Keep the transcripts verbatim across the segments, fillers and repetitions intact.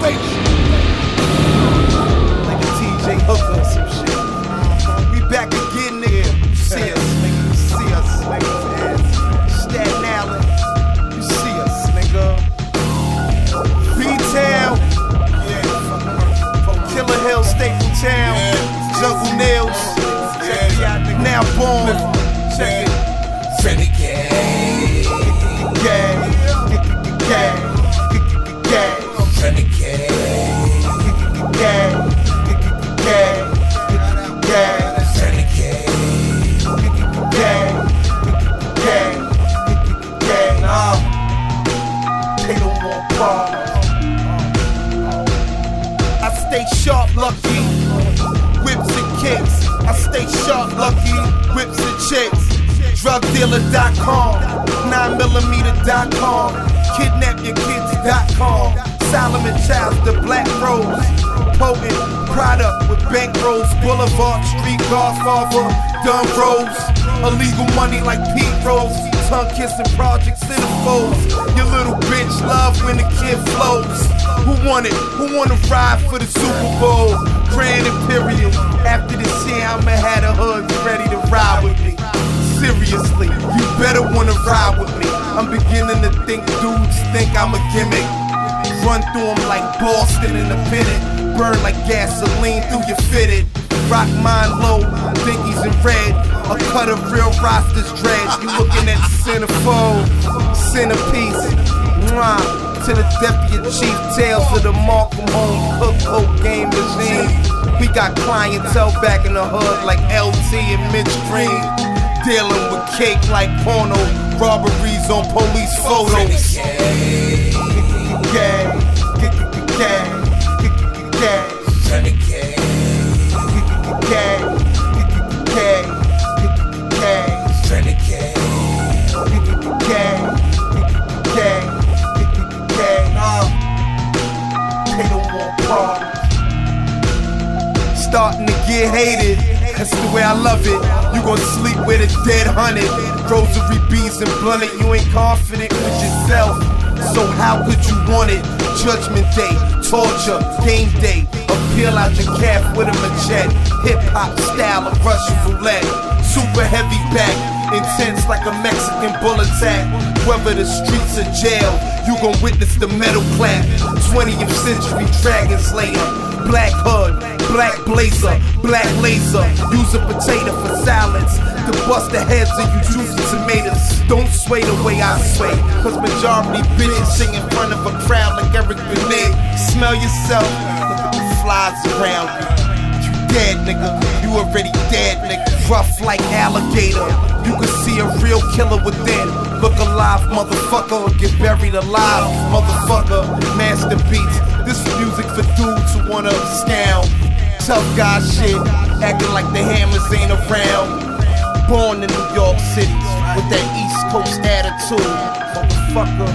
Like a T J Hooker or some shit. We back again, nigga. You see us, nigga. You see us, nigga. Staten Island. You see us, nigga. B-Town. Yeah. Killer Hill, Staple Town. Yeah. Jungle Nails. Check it out, nigga. Now born. Check it. Renegade. Gang. Gang. Gang. Renegade. Gang. Gang. Gang. Renegade. Gang. Gang. Gang. Nah. They don't want problems. I stay sharp, lucky. Whips and kicks. I stay sharp, lucky. Whips and chicks. drug dealer dot com. nine millimeter dot com. kidnap your kids dot com. Solomon Childs, the Black Rose. Potent product with bankrolls. Boulevard Street, Godfather, Dumb Rose. Illegal money like Pete Rose. Tongue kissing project centerfolds. Your little bitch love when the kid flows. Who want it? Who wanna ride for the Super Bowl? Grand Imperial. After this year, I'ma have the hoods ready to ride with me. Seriously, you better wanna ride with me. I'm beginning to think dudes think I'm a gimmick. Run through them like Boston in the pennant. Burn like gasoline through your fitted. Rock mine low, Dickies in red. A cut of real rosters dreads. You looking at the centerfold, centerpiece. Mwah. To the deputy chief, tales of the Malcolm Home Cook Coke game machine. We got clientele back in the hood like L T and Mitch Green. Dealing with cake like porno, robberies on police photos. Renegade. Gang, gang, gang, Renegade. gang, gang, gang, Renegade. gang, gang, gang. Nah, they don't want problems. Starting to get hated. That's the way I love it. You gon' sleep with a dead hundred. Rosary beads and blunted. You ain't confident with yourself. So how could you want it? Judgment day, torture, game day. Appeal out your calf with a machete. Hip hop style of Russian roulette. Super heavy back, intense like a Mexican bull attack. Whether the streets or jail, you gon' witness the metal clap. twentieth century dragon slayer. Black hood, black blazer, black laser. Use a potato for salads. To bust the heads of you juicy tomatoes. Don't sway the way I sway. Cause majority bitches sing in front of a crowd like Eric Benet. Smell yourself, look at the flies around you. You dead nigga, you already dead nigga. Rough like alligator. You can see a real killer within. Look alive, motherfucker, or get buried alive, motherfucker. Master beats. This music for dudes who wanna scound. Tough guy shit, acting like the hammers ain't around. Born in New York City with that East Coast attitude, motherfucker.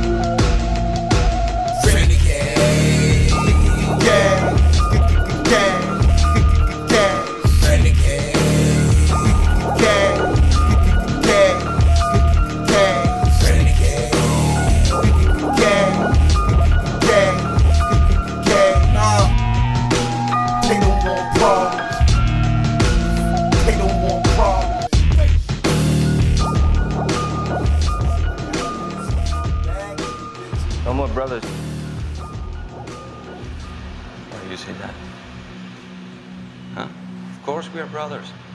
Renegade. Gang, gang, gang, Renegade. gang, gang, gang, Renegade. gang, gang, gang. Nah, they don't want problems. They don't want problems. No more brothers. Why do you say that? Huh? Of course we are brothers.